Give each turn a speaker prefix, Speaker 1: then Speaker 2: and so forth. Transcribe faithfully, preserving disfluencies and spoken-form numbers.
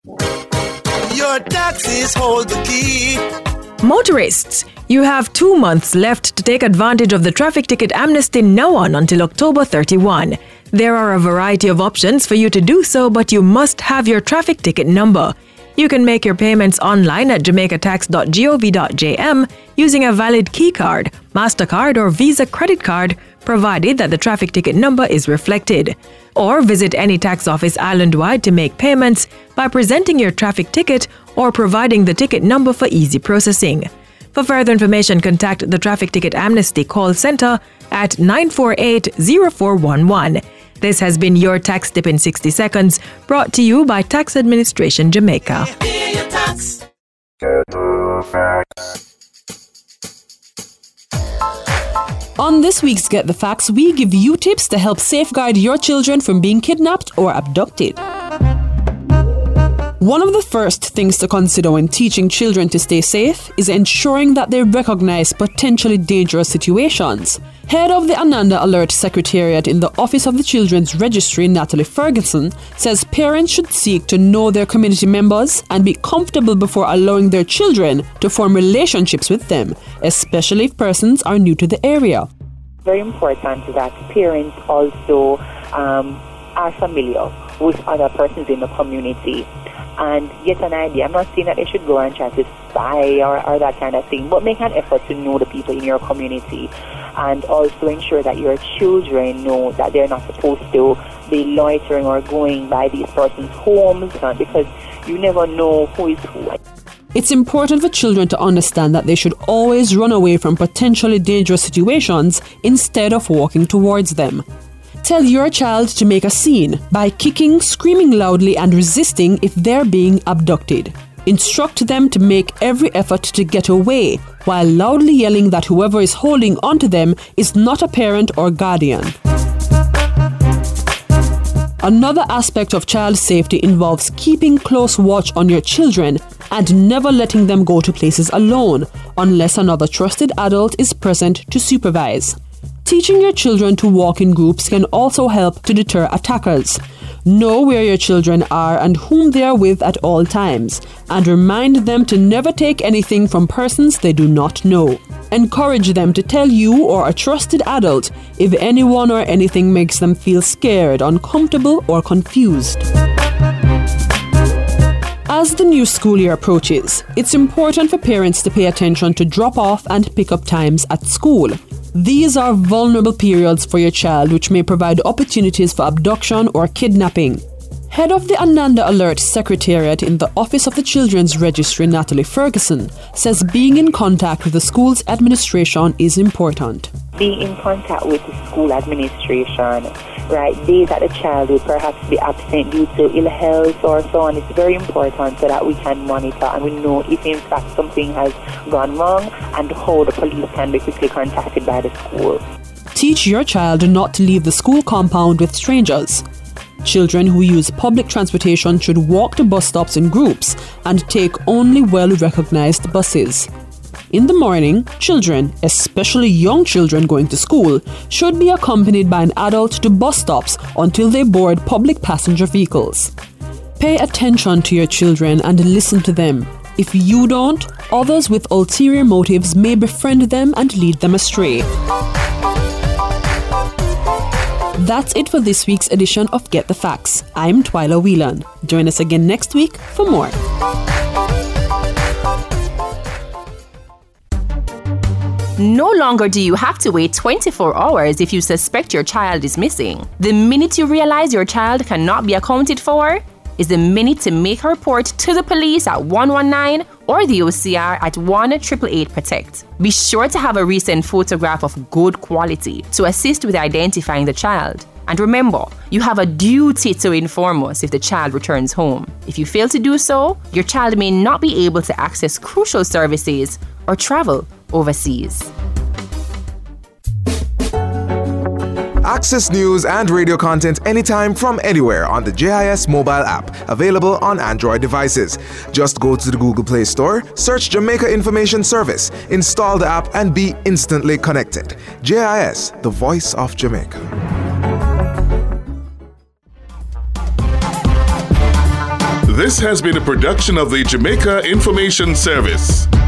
Speaker 1: Your taxes hold the key.
Speaker 2: Motorists, you have two months left to take advantage of the traffic ticket amnesty now on until October thirty-first. There are a variety of options for you to do so, but you must have your traffic ticket number. You can make your payments online at jamaica tax dot gov dot j m using a valid key card, MasterCard or Visa credit card, provided that the traffic ticket number is reflected. Or visit any tax office island-wide to make payments by presenting your traffic ticket or providing the ticket number for easy processing. For further information, contact the Traffic Ticket Amnesty call center at nine four eight, zero four one one. This has been your Tax Tip in sixty seconds, brought to you by Tax Administration Jamaica.
Speaker 3: On this week's Get the Facts, we give you tips to help safeguard your children from being kidnapped or abducted. One of the first things to consider when teaching children to stay safe is ensuring that they recognize potentially dangerous situations. Head of the Ananda Alert Secretariat in the Office of the Children's Registry, Natalie Ferguson, says parents should seek to know their community members and be comfortable before allowing their children to form relationships with them, especially if persons are new to the area.
Speaker 4: Very important that parents also um, are familiar with other persons in the community and get an idea. I'm not saying that they should go and try to spy or, or that kind of thing, but make an effort to know the people in your community and also ensure that your children know that they're not supposed to be loitering or going by these persons' homes because you never know who is who.
Speaker 3: It's important for children to understand that they should always run away from potentially dangerous situations instead of walking towards them. Tell your child to make a scene by kicking, screaming loudly, and resisting if they're being abducted. Instruct them to make every effort to get away, while loudly yelling that whoever is holding onto them is not a parent or guardian. Another aspect of child safety involves keeping close watch on your children and never letting them go to places alone, unless another trusted adult is present to supervise. Teaching your children to walk in groups can also help to deter attackers. Know where your children are and whom they are with at all times, and remind them to never take anything from persons they do not know. Encourage them to tell you or a trusted adult if anyone or anything makes them feel scared, uncomfortable, or confused. As the new school year approaches, it's important for parents to pay attention to drop-off and pick-up times at school. These are vulnerable periods for your child which may provide opportunities for abduction or kidnapping. Head of the Ananda Alert Secretariat in the Office of the Children's Registry, Natalie Ferguson, says being in contact with the school's administration is important.
Speaker 4: Being in contact with the school administration, right, days that the child will perhaps be absent due to ill health or so on, it's very important so that we can monitor and we know if in fact something has gone wrong and how the police can be quickly contacted by the school.
Speaker 3: Teach your child not to leave the school compound with strangers. Children who use public transportation should walk to bus stops in groups and take only well-recognized buses. In the morning, children, especially young children going to school, should be accompanied by an adult to bus stops until they board public passenger vehicles. Pay attention to your children and listen to them. If you don't, others with ulterior motives may befriend them and lead them astray. That's it for this week's edition of Get the Facts. I'm Twyla Whelan. Join us again next week for more.
Speaker 5: No longer do you have to wait twenty-four hours if you suspect your child is missing. The minute you realize your child cannot be accounted for is the minute to make a report to the police at one one nine or the O C R at one eight eight eight protect. Be sure to have a recent photograph of good quality to assist with identifying the child. And remember, you have a duty to inform us if the child returns home. If you fail to do so, your child may not be able to access crucial services or travel overseas.
Speaker 6: Access news and radio content anytime from anywhere on the J I S mobile app, available on Android devices. Just go to the Google Play Store, search Jamaica Information Service, install the app and be instantly connected. J I S, the voice of Jamaica.
Speaker 7: This has been a production of the Jamaica Information Service.